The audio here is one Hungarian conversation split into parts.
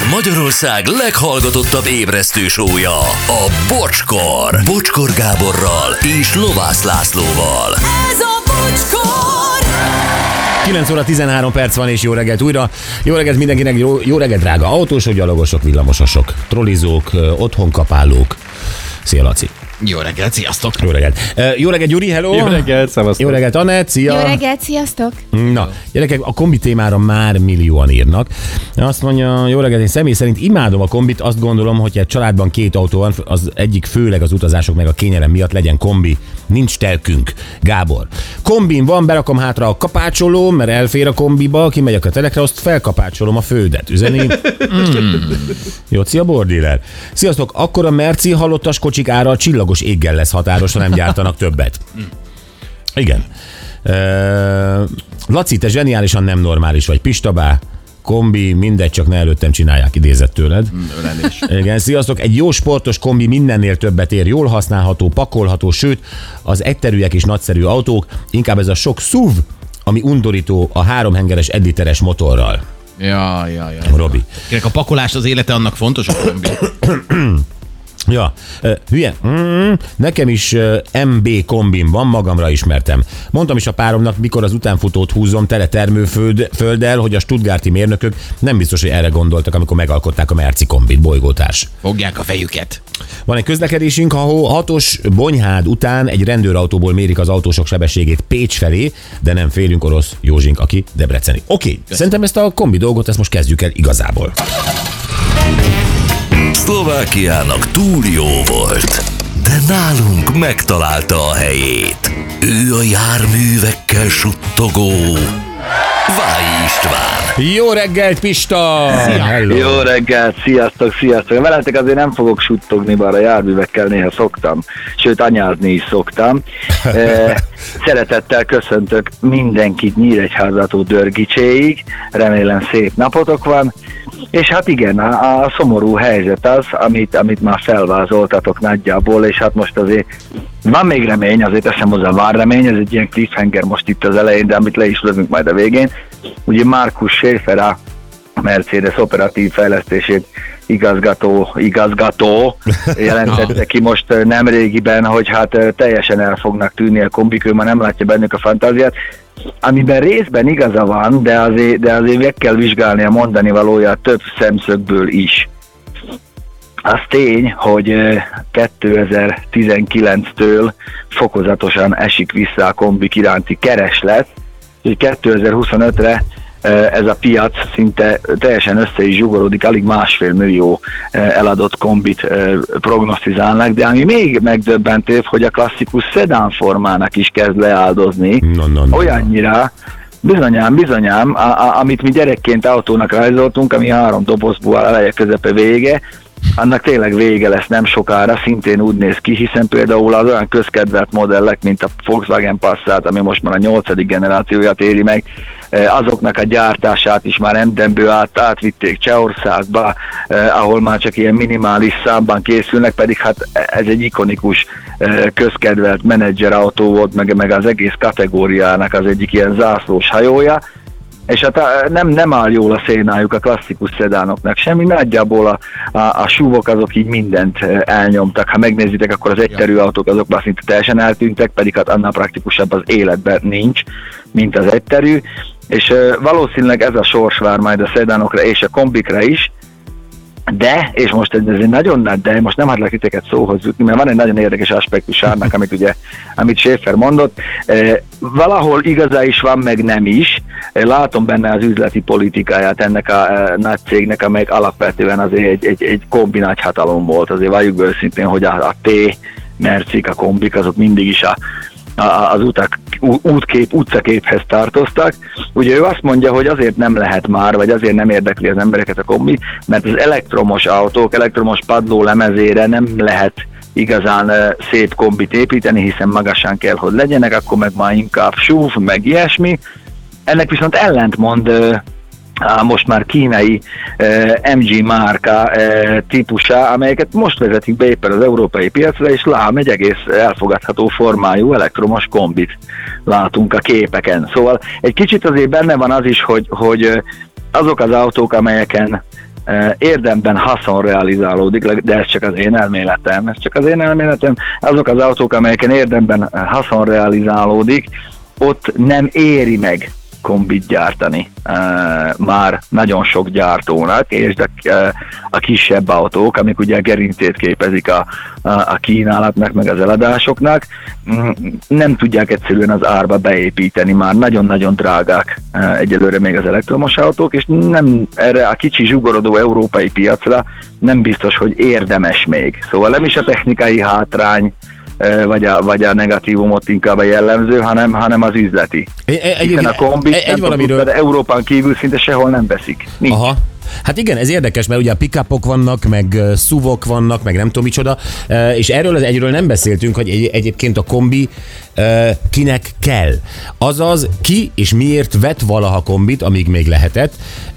Magyarország leghallgatottabb ébresztő show-ja, a Bocskor. Bocskor Gáborral és Lovász Lászlóval. Ez a Bocskor! 9 óra 13 perc van, és jó reggelt újra. Jó reggelt mindenkinek, jó reggelt drága autósok, gyalogosok, villamososok, trollizók, otthonkapálók. Szia, Laci. Jó reggelt, sziasztok! Jó reggelt. Jó reggelt, Gyuri, hello! Jó reggelt, szevasztok! Jó reggelt, Anett, szia! Jó reggelt, sziasztok! Na, gyerekek, a kombi témára már millióan írnak. Azt mondja, jó reggelt, én személy szerint imádom a kombit, azt gondolom, hogy egy családban 2 autó van, az egyik főleg az utazások meg a kényelem miatt legyen kombi. Nincs telkünk. Gábor. Kombin van, berakom hátra a kapácsoló, mert elfér a kombiba, kimegy a kötelekre, azt felkapácsolom a földet. Üzeni? Jóci a bordíler. Sziasztok, akkor a Merci halottas kocsik ára a csillagos éggel lesz határos, ha nem gyártanak többet. Igen. Laci, te zseniálisan nem normális vagy. Pistabá, kombi, mindegy, csak ne előttem csinálják, idézett tőled. Ölelés. Igen, sziasztok, egy jó sportos kombi mindennél többet ér, jól használható, pakolható, sőt, az egyterűek is nagyszerű autók, inkább ez a sok SUV, ami undorító a 3-hengeres editeres motorral. Ja. Robi. A pakolás az élete, annak fontos a kombi. Ja, hülye. Nekem is MB kombim van, magamra ismertem. Mondtam is a páromnak, mikor az utánfutót húzom tele termőfölddel, hogy a stuttgarti mérnökök nem biztos, hogy erre gondoltak, amikor megalkották a Merci kombit, bolygótárs. Fogják a fejüket. Van egy közlekedésünk, ahol 6-os Bonyhád után egy rendőrautóból mérik az autósok sebességét Pécs felé, de nem félünk, orosz Józsink, aki debreceni. Oké, szerintem ezt a kombi dolgot, ezt most kezdjük el igazából. Szlovákiának túl jó volt, de nálunk megtalálta a helyét. Ő a járművekkel suttogó Váj István. Jó reggelt, Pista! Hello. Jó reggelt, sziasztok! Veletek azért nem fogok suttogni, bár a járművekkel néha szoktam, sőt anyázni is szoktam. Szeretettel köszöntök mindenkit Nyíregyházától Dörgicséig, remélem szép napotok van. És hát igen, a szomorú helyzet az, amit már felvázoltatok nagyjából, és hát most azért van még remény, azért teszem hozzá, van remény, ez egy ilyen cliffhanger most itt az elején, de amit le is lövünk majd a végén. Ugye Markus Schäfer, a Mercedes operatív fejlesztését igazgató jelentette ki most nemrégiben, hogy hát teljesen el fognak tűnni a kombik, ő már nem látja bennük a fantáziát, amiben részben igaza van, de azért meg kell vizsgálni a mondani valóját több szemszögből is. Az tény, hogy 2019-től fokozatosan esik vissza a kombik iránti kereslet, hogy 2025-re ez a piac szinte teljesen össze is zsugorodik, alig 1,5 millió eladott kombit prognosztizálnak, de ami még megdöbbentőbb, hogy a klasszikus szedán formának is kezd leáldozni. Olyannyira, bizonyám, amit mi gyerekként autónak rajzoltunk, ami 3 dobozból áll, eleje, közepe, vége, annak tényleg vége lesz nem sokára, szintén úgy néz ki, hiszen például az olyan közkedvelt modellek, mint a Volkswagen Passat, ami most már a 8. generációját éri meg, azoknak a gyártását is már Emdenből átvitték Csehországba, ahol már csak ilyen minimális számban készülnek, pedig hát ez egy ikonikus közkedvelt menedzserautó volt, meg az egész kategóriának az egyik ilyen zászlós hajója, és hát nem áll jól a szénájuk a klasszikus szedánoknak semmi, nagyjából a SUV-ok azok így mindent elnyomtak. Ha megnézitek, akkor az egyterű autók azok már szinte teljesen eltűntek, pedig hát annál praktikusabb az életben nincs, mint az egyterű, és valószínűleg ez a sors vár majd a szedánokra és a kombikra is, de, és most ez egy nagyon nagy, de most nem hagylak titeket szóhoz jutni, mert van egy nagyon érdekes aspektus annak, amit Schäfer mondott. Valahol igaza is van, meg nem is. Látom benne az üzleti politikáját ennek a nagy cégnek, amelyik alapvetően azért egy kombi nagy hatalom volt. Azért valljuk be őszintén, hogy a T-mercik, a kombik, azok mindig is az utcaképhez tartoztak. Ugye ő azt mondja, hogy azért nem lehet már, vagy azért nem érdekli az embereket a kombi, mert az elektromos autók, elektromos padló lemezére nem lehet igazán szép kombit építeni, hiszen magasan kell, hogy legyenek, akkor meg már inkább SUV, meg ilyesmi. Ennek viszont ellentmond most már kínai MG márka típusa, amelyeket most vezetik be éppen az európai piacra, és lám egy egész elfogadható formájú elektromos kombit látunk a képeken. Szóval egy kicsit azért benne van az is, hogy azok az autók, amelyeken érdemben haszon realizálódik, de ez csak az én elméletem, azok az autók, amelyeken érdemben haszon realizálódik, ott nem éri meg kombit gyártani már nagyon sok gyártónak, és a kisebb autók, amik ugye gerincét képezik a kínálatnak, meg az eladásoknak, nem tudják egyszerűen az árba beépíteni, már nagyon-nagyon drágák egyelőre még az elektromos autók, és nem erre a kicsi zsugorodó európai piacra nem biztos, hogy érdemes még. Szóval nem is a technikai hátrány, vagy a negatívumot inkább a jellemző, hanem az üzleti. Hiszen a kombit Európán kívül szinte sehol nem veszik. Nincs. Aha. Hát igen, ez érdekes, mert ugye a pick-upok vannak, meg SUV-ok vannak, meg nem tudom micsoda, és erről az egyről nem beszéltünk, hogy egyébként a kombi kinek kell. Azaz, ki és miért vett valaha kombit, amíg még lehetett,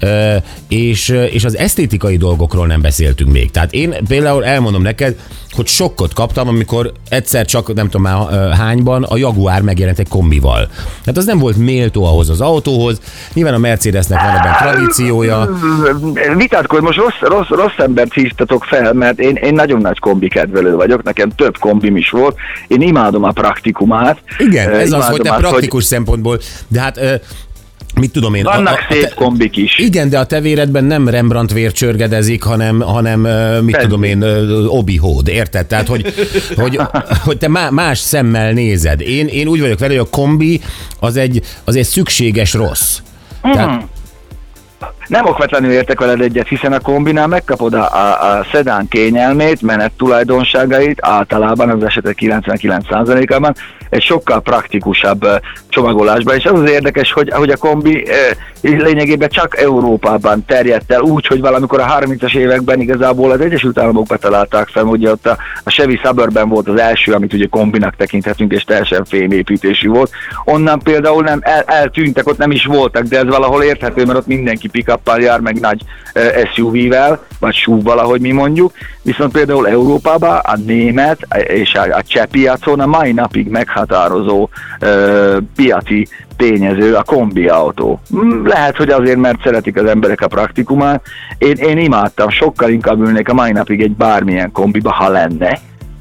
és az esztétikai dolgokról nem beszéltünk még. Tehát én például elmondom neked, hogy sokkot kaptam, amikor egyszer csak, nem tudom már hányban, a Jaguar megjelent egy kombival. Hát az nem volt méltó ahhoz az autóhoz, nyilván a Mercedesnek van ebben tradíciója. Vitatkozz, most rossz embert hívtatok fel, mert én nagyon nagy kombi kedvelő vagyok, nekem több kombim is volt, én imádom a praktikumát. Igen, ez az, hogy te praktikus szempontból, de hát mit tudom én. Vannak szép kombik is. Igen, de a te véredben nem Rembrandt vér csörgedezik, hanem mit tudom én, Obi-Hód, érted? Tehát, hogy te más szemmel nézed. Én úgy vagyok vele, hogy a kombi az egy szükséges rossz. Tehát, nem okvetlenül értek veled egyet, hiszen a kombinál megkapod a szedán kényelmét, menet tulajdonságait, általában az esetek 99%-ában egy sokkal praktikusabb csomagolásban, és az érdekes, hogy a kombi lényegében csak Európában terjedt el úgy, hogy valamikor a 30-as években igazából az Egyesült Államokban találták fel, ugye ott a Chevy Suburban volt az első, amit ugye kombinak tekinthetünk, és teljesen fémépítésű volt. Onnan például nem eltűntek, ott nem is voltak, de ez valahol érthető, mert ott mindenki pick-uppal jár, meg nagy SUV-vel, vagy SUV-val, ahogy mi mondjuk. Viszont például Európában a német és a cseh piacon a mai napig meghatározó piaci tényező a kombi autó. Lehet, hogy azért, mert szeretik az emberek a praktikumát. Én imádtam, sokkal inkább ülnék a mai napig egy bármilyen kombiba, ha lenne,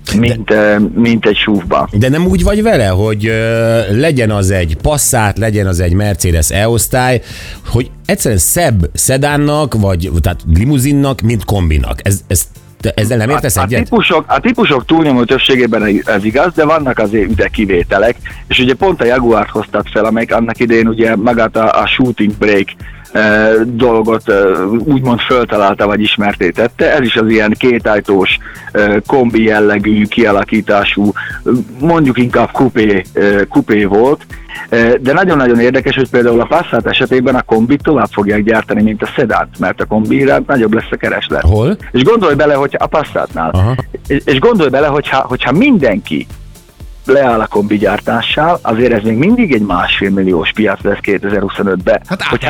mint egy SUV-ba. De nem úgy vagy vele, hogy legyen az egy Passat, legyen az egy Mercedes E-osztály, hogy egyszerűen szebb szedánnak, vagy tehát limuzinnak, mint kombinak. Ezzel nem értesz egyet? A típusok túlnyomó többségében ez igaz, de vannak azért üde kivételek, és ugye pont a Jaguart hoztad fel, amelyik annak idején ugye magát a shooting brake dolgot úgymund föltalálta, vagy ismertétette. Ez is az ilyen kétajtós, kombi jellegű, kialakítású, mondjuk inkább kupé volt, de nagyon-nagyon érdekes, hogy például a Passat esetében a kombit tovább fogják gyártani, mint a szedánt, mert a kombi iránt nagyobb lesz a kereslet. Hol? És gondolj bele, hogy a Passatnál, és gondolj bele, hogyha mindenki leáll a kombi gyártással, azért ez még mindig egy 1,5 milliós piac lesz 2025-ben. Hát hogyha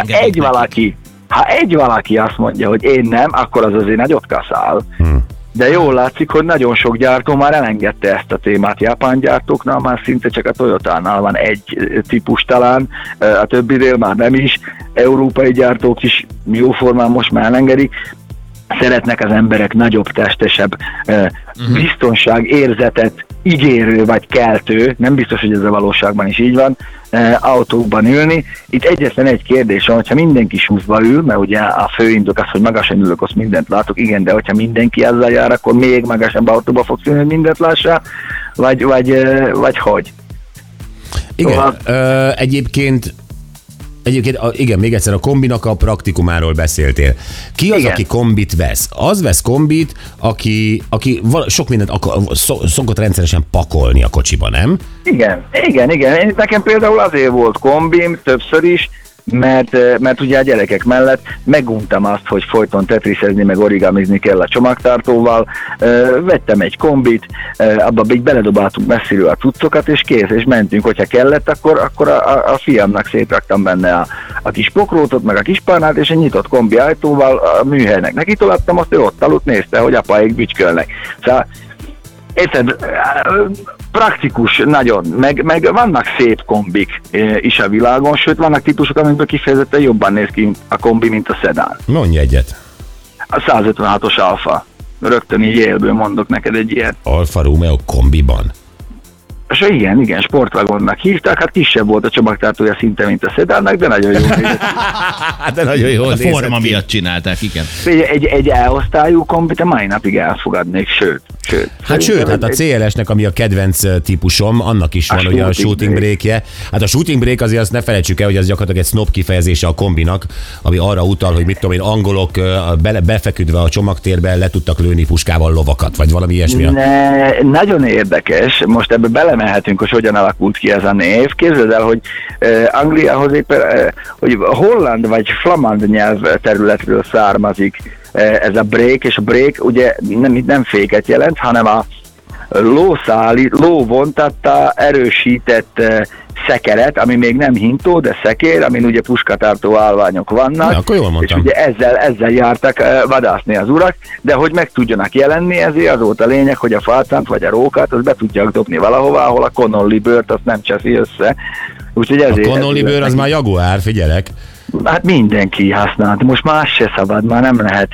egy valaki azt mondja, hogy én nem, akkor az azért nagyot kaszál. De jól látszik, hogy nagyon sok gyártó már elengedte ezt a témát. Japán gyártóknál már szinte csak a Toyotánál van egy típus talán, a többinél már nem is. Európai gyártók is jóformán most már elengedik. Szeretnek az emberek nagyobb, testesebb biztonságérzetet ígérő vagy keltő, nem biztos, hogy ez a valóságban is így van, autókban ülni. Itt egyetlen egy kérdés van, hogyha mindenki SUV-ba ül, mert ugye a fő indok az, hogy magasan ülök, azt mindent látok, igen, de hogyha mindenki ezzel jár, akkor még magasabb autóba fogsz ülni, hogy mindent lássál, vagy hogy? Igen, egyébként igen, még egyszer a kombinak a praktikumáról beszéltél. Ki az, aki kombit vesz? Az vesz kombit, aki sok mindent szokott rendszeresen pakolni a kocsiba, nem? Igen. Nekem például azért volt kombim többször is, mert ugye a gyerekek mellett meguntam azt, hogy folyton tetriszezni, meg origamizni kell a csomagtartóval. Vettem egy kombit, abba így beledobáltuk messziről a cuccokat, és kész, és mentünk. Hogyha kellett, akkor a fiamnak szétraktam benne a kis pokrótot, meg a kis párnát, és egy nyitott kombi ajtóval a műhelynek nekitolattam, azt ő ott aludt, nézte, hogy apaik bütykölnek. Szóval érted, praktikus nagyon, meg vannak szép kombik is a világon, sőt vannak típusok, amikből kifejezetten jobban néz ki a kombi, mint a szedán. Mondj egyet. A 156-os Alfa. Rögtön így élből mondok neked egy ilyet. Alfa Romeo kombiban. És igen, sportvagonnak hívták, hát kisebb volt a csomagtartója szinte, mint a szedánnak, de nagyon jó nézett. De nagyon jó A forma miatt csinálták, igen. Egy E-osztályú kombit a mai napig elfogadnék, sőt. Hát a CLS-nek, ami a kedvenc típusom, annak is van ugye a shooting breakje. Hát a shooting break azért azt ne felejtsük el, hogy ez gyakorlatilag egy snob kifejezése a kombinak, ami arra utal, hogy mit tudom én, angolok befeküdve a csomagtérbe le tudtak lőni puskával lovakat, vagy valami ilyesmi. Nagyon érdekes, most ebbe belemehetünk, hogy hogyan alakult ki ez a név. Képzeld el, hogy Angliához éppen, hogy holland vagy flamand nyelv területről származik ez a break, és a break ugye nem féket jelent, hanem a lóvontatta erősített szekeret, ami még nem hintó, de szekér, amin ugye puskatartó állványok vannak. Ja, akkor jól mondtam. És ugye ezzel jártak vadászni az urak, de hogy meg tudjanak jelenni, ezért az volt a lényeg, hogy a falcánt vagy a rókát, azt be tudják dobni valahová, ahol a Connolly bőrt azt nem cseszi össze. Úgyhogy ezért, a Connolly bőr az már Jaguar, figyelek. Hát mindenki használt. Most más se szabad, már nem lehet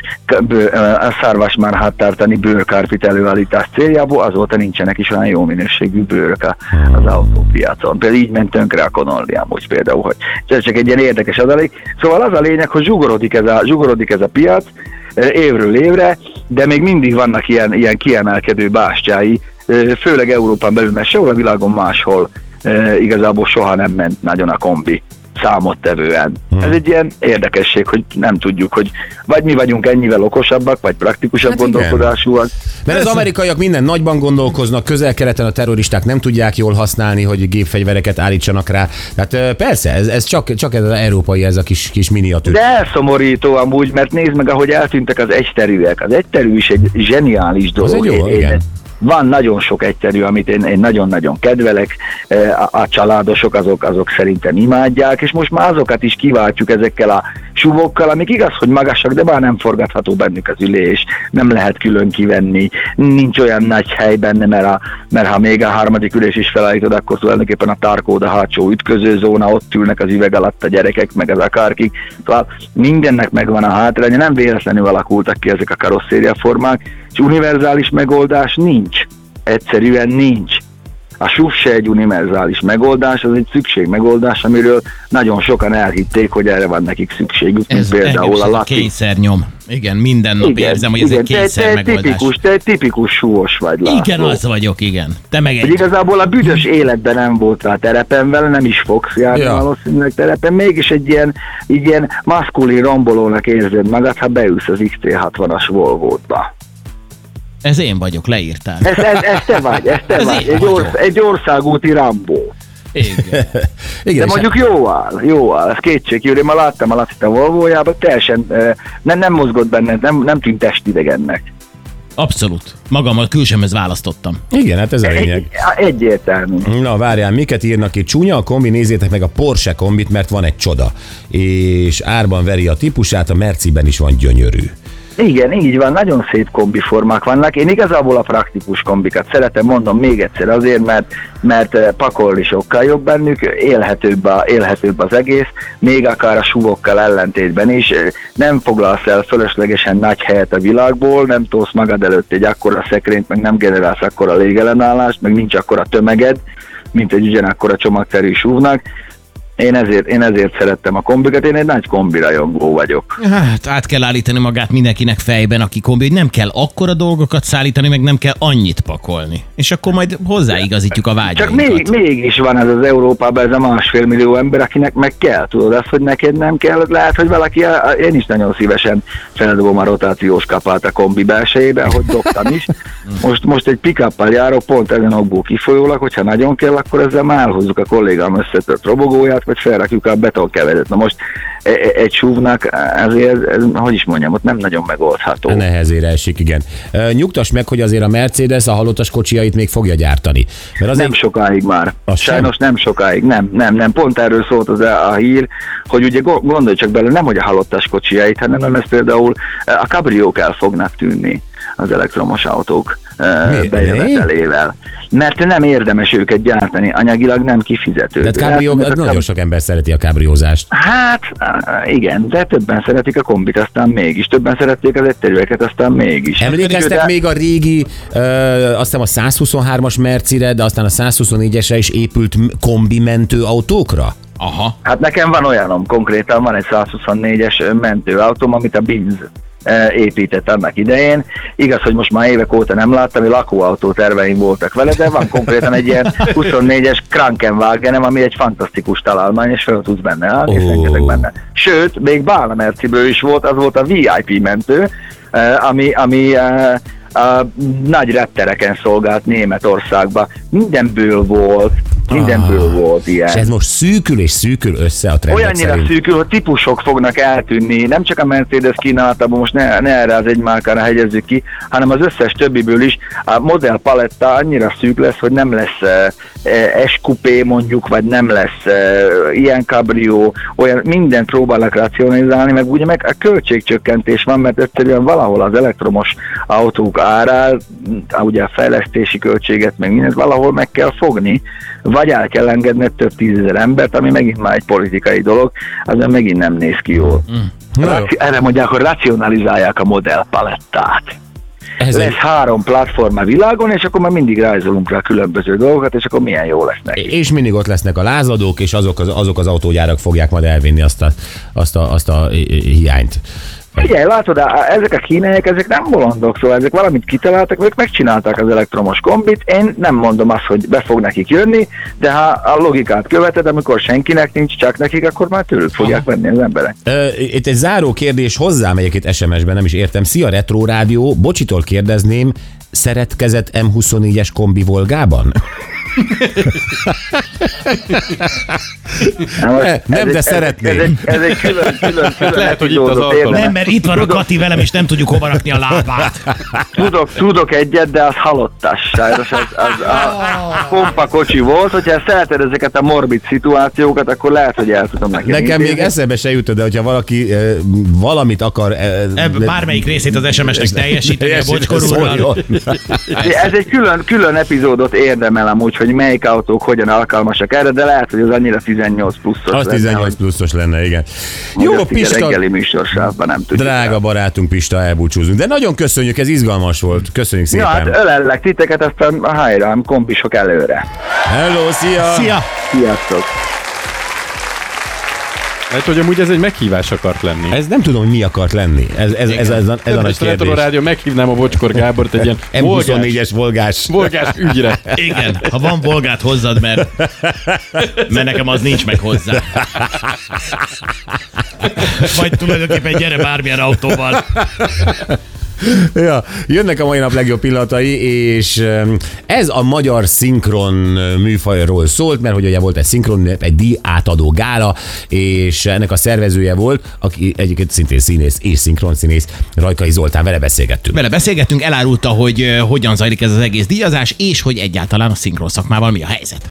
a szarvasmarhát tartani bőrkarpit előállítás céljából, azóta nincsenek is olyan jó minőségű bőrök az autópiacon. Például így ment tönkre a Connolly amúgy például, hogy ez csak egy ilyen érdekes adalék. Szóval az a lényeg, hogy zsugorodik ez a piac évről évre, de még mindig vannak ilyen kiemelkedő bástyái, főleg Európán belül, mert sehol a világon máshol igazából soha nem ment nagyon a kombi számottevően. Ez egy ilyen érdekesség, hogy nem tudjuk, hogy vagy mi vagyunk ennyivel okosabbak, vagy praktikusabb gondolkodásúak. Mert az amerikaiak minden nagyban gondolkoznak, Közel-Keleten a terroristák nem tudják jól használni, hogy gépfegyvereket állítsanak rá. Tehát persze, ez csak ez az európai, ez a kis miniatűr. De elszomorító amúgy, mert nézd meg, ahogy eltűntek az egyterűek. Az egyterű is egy zseniális dolog. Az egy jó, igen. Van nagyon sok egyterű, amit én nagyon-nagyon kedvelek, a családosok azok szerintem imádják, és most már azokat is kiváltjuk ezekkel a suvokkal, amik igaz, hogy magasak, de már nem forgatható bennük az ülés, nem lehet külön kivenni, nincs olyan nagy hely benne, mert ha még a harmadik ülés is felállítod, akkor tulajdonképpen a tarkód, a hátsó ütközőzóna, ott ülnek az üveg alatt a gyerekek, meg az akárkik, szóval mindennek megvan a hátránya, nem véletlenül alakultak ki ezek a karosszériaformák, és univerzális megoldás nincs. Egyszerűen nincs. A SUV se egy univerzális megoldás, az egy szükségmegoldás, amiről nagyon sokan elhitték, hogy erre van nekik szükségük, ez például a Latin. Kényszernyom. Igen, minden nap érzem, hogy ez egy kényszer megoldás. Te egy tipikus súlyos vagy, László. Igen, az vagyok, igen. Te meg egy... Igazából a büdös életben nem voltál terepen vele, nem is fogsz járni valószínűleg terepen, mégis egy ilyen maszkulin rombolónak érzed magad, ha beülsz az XT60-as Volvo-ba. Ez én vagyok, leírtál. Ez te vagy. Egy országúti Rambó. Igen. De mondjuk jó áll, ez kétségkívül. Én már láttam a Lacit a Volvójában, teljesen nem mozgott benne, nem tűnt testidegennek. Abszolút. Magammal külsőmhez választottam. Igen, hát ez a lényeg. Egyértelmű. Na, várjál, miket írnak itt? Csúnya a kombi, nézzétek meg a Porsche kombit, mert van egy csoda. És árban veri a típusát, a Merciben is van gyönyörű. Igen, így van, nagyon szép kombiformák vannak. Én igazából a praktikus kombikat szeretem, mondom még egyszer azért, mert pakolni sokkal jobb bennük, élhetőbb az egész, még akár a SUV-okkal ellentétben is. Nem foglalsz el fölöslegesen nagy helyet a világból, nem tolsz magad előtt egy akkora szekrényt, meg nem generálsz akkora légellenállást, meg nincs akkora tömeged, mint egy ugyanakkora csomagterű SUV-nak. Én ezért szerettem a kombikat, én egy nagy kombirajongó vagyok. Hát át kell állítani magát mindenkinek fejben, aki kombi, hogy nem kell akkora dolgokat szállítani, meg nem kell annyit pakolni. És akkor majd hozzáigazítjuk a vágyainkat. Csak mégis van ez az Európában ez a 1,5 millió ember, akinek meg kell. Tudod azt, hogy neked nem kell, lehet, hogy valaki, én is nagyon szívesen feldobom a rotációs kapát a kombi belsejébe, ahogy dobtam is. Most egy pick-uppal járok, pont ezen okból kifolyólag, hogyha nagyon kell, akkor ezzel már elhozzuk a kollégám összetört robogóját, vagy felrakjuk a betonkevedet. Na most egy SUV-nak ezért, hogy is mondjam, ott nem nagyon megoldható. Nehezére esik, igen. Nyugtass meg, hogy azért a Mercedes a halottas kocsiait még fogja gyártani. Mert nem sokáig már. Sajnos nem sokáig. Nem. Pont erről szólt a hír, hogy ugye gondolj csak bele, nem hogy a halottas kocsiait, hanem ez például a kabriók el fognak tűnni, az elektromos autók bejövetelével. Mert nem érdemes őket gyártani, anyagilag nem kifizető. De nagyon sok ember szereti a kábriózást. Hát igen, de többen szeretik a kombit, aztán mégis. Többen szerették az egyterűeket, aztán mégis. Emlékeztek még a régi, azt hiszem a 123-as Mercire, de aztán a 124-esre is épült kombi mentőautókra? Aha. Hát nekem van olyanom, konkrétan van egy 124-es mentőautóm, amit a Binz épített annak idején. Igaz, hogy most már évek óta nem láttam, hogy lakóautó terveim voltak vele, de van konkrétan egy ilyen 24-es Krankenwagenem, ami egy fantasztikus találmány, és fel tudsz benne állni, és rengeteg benne. Sőt, még Bálna Merciből is volt, az volt a VIP mentő, ami nagy reptereken szolgált Németországba. Mindenből volt ilyen. És ez most szűkül össze a trendek olyannyira szerint. szűkül, hogy típusok fognak eltűnni, nem csak a Mercedes kínálatában, most ne erre az egy márkára hegyezzük ki, hanem az összes többiből is. A modellpaletta annyira szűk lesz, hogy nem lesz S-coupé mondjuk, vagy nem lesz ilyen cabrió, olyan mindent próbálnak racionalizálni, meg ugye meg a költségcsökkentés van, mert egyszerűen valahol az elektromos autók árát, ugye a fejlesztési költséget, meg mindent valahol meg kell fogni, vagy el kell engedni több 10 000 embert, ami megint már egy politikai dolog, azon megint nem néz ki jól. Erre mondják, hogy racionalizálják a modellpalettát. Lesz 3 platform a világon, és akkor már mindig rajzolunk rá különböző dolgokat, és akkor milyen jó lesz neki. És mindig ott lesznek a lázadók, és azok az autógyárak fogják majd elvinni azt a hiányt. Figyelj, látod, ezek a kínaiak, ezek nem bolondok, szóval ezek valamit kitaláltak, ők megcsinálták az elektromos kombit, én nem mondom azt, hogy be fog nekik jönni, de ha a logikát követed, amikor senkinek nincs, csak nekik, akkor már tőlük fogják venni az emberek. Itt egy záró kérdés hozzám egyébként SMS-ben, nem is értem. Szia Retro Rádió, Bocsitól kérdezném, szeretkezett M24-es kombi Volgában? Nem, de szeretném. Ez egy külön lehet, hogy itt az alkalom. Nem, mert itt van a Kati velem, és nem tudjuk hova rakni a lábát. Tudok egyet, de az halottas. Sajnos az a pompa kocsi volt, hogyha szereted ezeket a morbid szituációkat, akkor lehet, hogy el tudom neki. Nekem még eszembe se jutott, de hogyha valaki valamit akar... Bármelyik részét az SMS-nek teljesíteni a Bocskorúrral. Ez egy külön epizódot érdemel amúgy, hogy melyik autók hogyan alkalmasak erre, de lehet, hogy az annyira 18 pluszos az 18 pluszos lenne, igen. Jó, Pista. Reggeli műsorsávban nem tudjuk. Drága barátunk Pista, elbúcsúzunk. De nagyon köszönjük, ez izgalmas volt. Köszönjük szépen. Ja, hát ölellek titeket, aztán a hajrám, kombisok előre. Hello, szia! Szia! Sziasztok! Mert hogy amúgy ez egy meghívás akart lenni. Ez nem tudom, hogy mi akart lenni. Ez a nagy kérdés. A rádió, meghívnám a Bocskor Gábort egy ilyen M24-es volgás ügyre. Igen, ha van volgát hozzad, mert nekem az nincs meg hozzá. Vagy tulajdonképpen gyere bármilyen autóval. Ja, jönnek a mai nap legjobb pillanatai, és ez a magyar szinkron műfajról szólt, mert hogy ugye volt egy szinkron, egy díjátadó gála, és ennek a szervezője volt, aki egyébként szintén színész és szinkronszínész, Rajkai Zoltán, vele beszélgettünk. Elárulta, hogy hogyan zajlik ez az egész díjazás, és hogy egyáltalán a szinkron szakmával mi a helyzet.